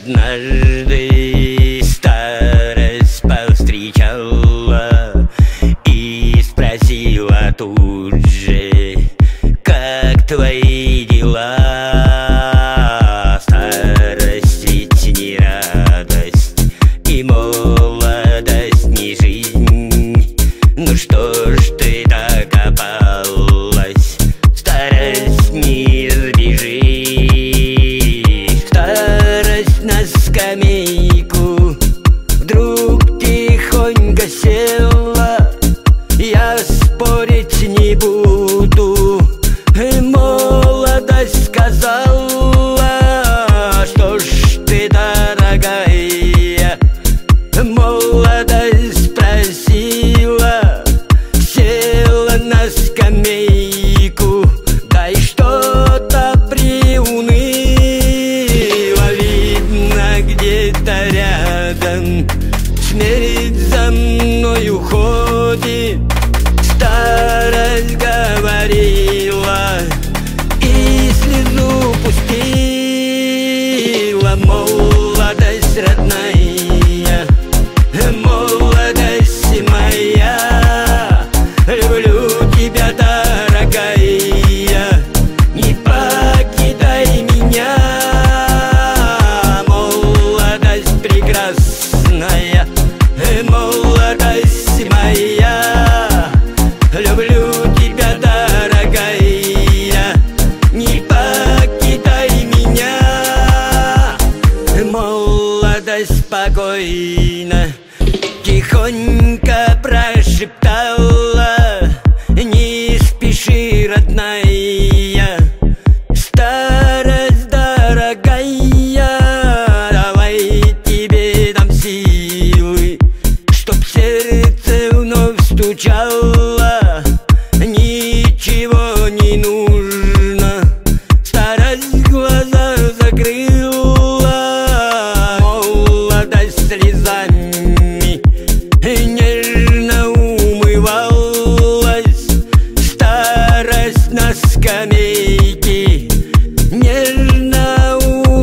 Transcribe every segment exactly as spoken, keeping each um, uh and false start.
однажды старость повстречала и спросила тут же: как твои дела? Старость ведь не радость, и молодость не жизнь. Ну что ж ты докопалась? Старость не избежишь. Старость на скамейку вдруг тихонько села. Я спорить не буду, молодость сказала: что ж ты, дорогая? Молодость спросила, села на скамейку, да и что-то приуныла. Видно, где-то рядом смерть за мной уходит. Старость говорила и слезу пустила. Молодость родная, молодость моя, люблю тебя, дорогая, не покидай меня. Молодость прекрасная, молодость моя, люблю тебя, дорогая, не покидай меня. Молодость спокойно, тихонько прошептала: не спеши, родная, старость дорогая, давай тебе дам силы, чтоб сердце вновь стучало. Ничего не нужно, старость глаза закрыла. Молодость слезами нежно умывалась. Старость на скамейке нежно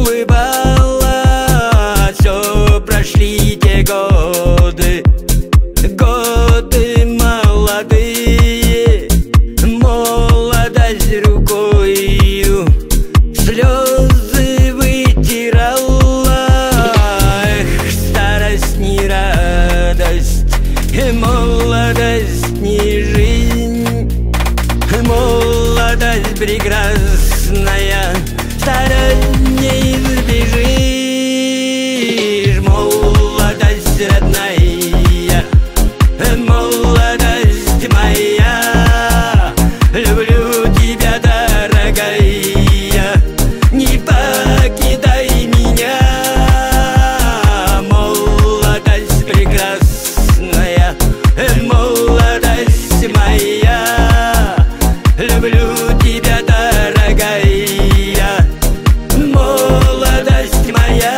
улыбалась. Все, прошли те годы, годы молодые. Молодость рукою слезы вытирала. Эх, старость не радость, молодость не жизнь. Молодость прекрасная, старость не избежишь. Молодость родная, молодость моя, люблю тебя, дорогая, не покидай меня. Молодость прекрасная, молодость моя, люблю тебя, дорогая, молодость моя,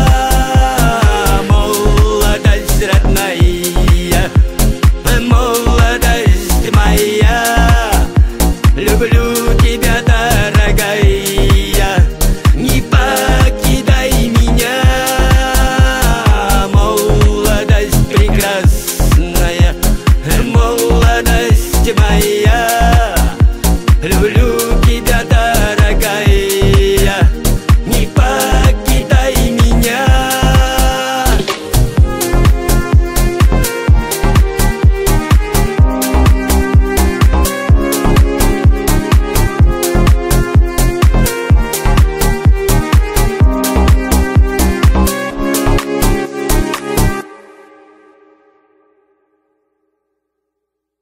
молодость родная, молодость моя, люблю тебя, дорогая, не покидай меня. Молодость прекрасная, молодость моя,